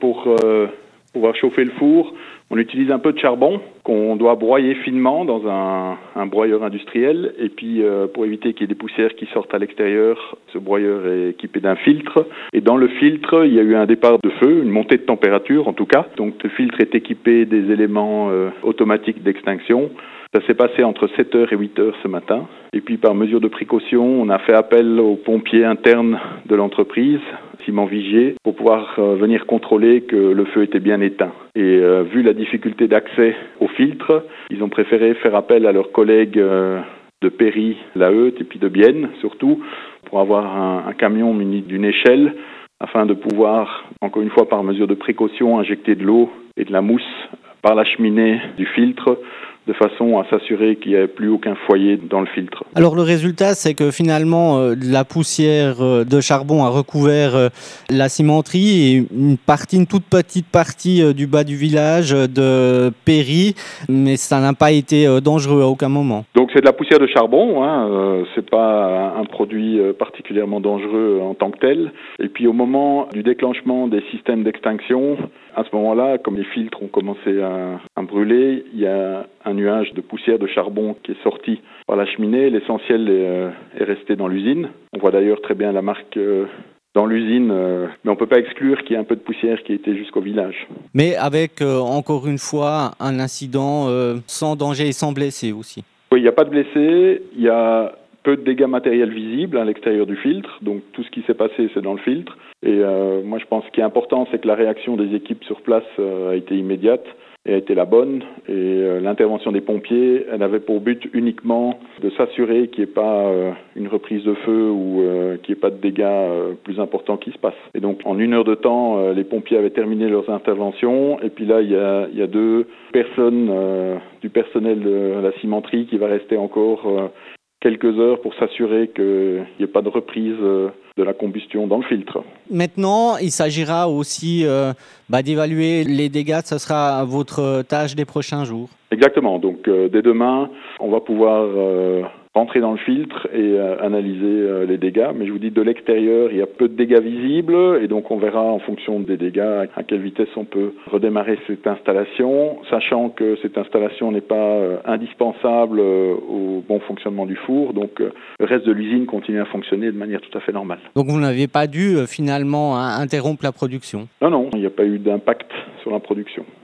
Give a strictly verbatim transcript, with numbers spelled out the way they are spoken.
pour euh, pouvoir chauffer le four, on utilise un peu de charbon qu'on doit broyer finement dans un, un broyeur industriel. Et puis, euh, pour éviter qu'il y ait des poussières qui sortent à l'extérieur, ce broyeur est équipé d'un filtre. Et dans le filtre, il y a eu un départ de feu, une montée de température en tout cas. Donc, le filtre est équipé des éléments euh, automatiques d'extinction. Ça s'est passé entre sept heures et huit heures ce matin. Et puis, par mesure de précaution, on a fait appel aux pompiers internes de l'entreprise, Ciment Vigier, pour pouvoir euh, venir contrôler que le feu était bien éteint. Et euh, vu la difficulté d'accès au filtre, ils ont préféré faire appel à leurs collègues euh, de Péry, La Heute et puis de Bienne, surtout, pour avoir un, un camion muni d'une échelle afin de pouvoir, encore une fois par mesure de précaution, injecter de l'eau et de la mousse par la cheminée du filtre, de façon à s'assurer qu'il n'y ait plus aucun foyer dans le filtre. Alors le résultat, c'est que finalement, euh, la poussière euh, de charbon a recouvert euh, la cimenterie et une partie, une toute petite partie euh, du bas du village euh, de Péry, mais ça n'a pas été euh, dangereux à aucun moment. Donc c'est de la poussière de charbon, hein, euh, c'est pas un produit particulièrement dangereux en tant que tel. Et puis au moment du déclenchement des systèmes d'extinction, à ce moment-là, comme les filtres ont commencé à, à brûler, il y a un nuage de poussière de charbon qui est sorti par la cheminée. L'essentiel est, euh, est resté dans l'usine. On voit d'ailleurs très bien la marque euh, dans l'usine, euh, mais on ne peut pas exclure qu'il y ait un peu de poussière qui a été jusqu'au village. Mais avec, euh, encore une fois, un incident euh, sans danger et sans blessés aussi. Oui, il n'y a pas de blessés, il y a peu de dégâts matériels visibles à l'extérieur du filtre, donc tout ce qui s'est passé, c'est dans le filtre. Et euh, moi, je pense que ce qui est important, c'est que la réaction des équipes sur place euh, a été immédiate et a été la bonne. Et euh, l'intervention des pompiers, elle avait pour but uniquement de s'assurer qu'il n'y ait pas euh, une reprise de feu ou euh, qu'il n'y ait pas de dégâts euh, plus importants qui se passent. Et donc, en une heure de temps, euh, les pompiers avaient terminé leurs interventions. Et puis là, il y a, il y a deux personnes euh, du personnel de la cimenterie qui va rester encore euh, quelques heures pour s'assurer qu'il n'y ait pas de reprise euh, de la combustion dans le filtre. Maintenant, il s'agira aussi euh, bah, d'évaluer les dégâts. Ce sera votre tâche des prochains jours. Exactement. Donc, euh, dès demain, on va pouvoir euh, rentrer dans le filtre et euh, analyser euh, les dégâts. Mais je vous dis, de l'extérieur, il y a peu de dégâts visibles. Et donc, on verra en fonction des dégâts à quelle vitesse on peut redémarrer cette installation, sachant que cette installation n'est pas euh, indispensable euh, au bon fonctionnement du four. Donc, euh, le reste de l'usine continue à fonctionner de manière tout à fait normale. Donc, vous n'avez pas dû euh, finalement hein, interrompre la production ? Non, non, il n'y a pas eu d'impact sur la production.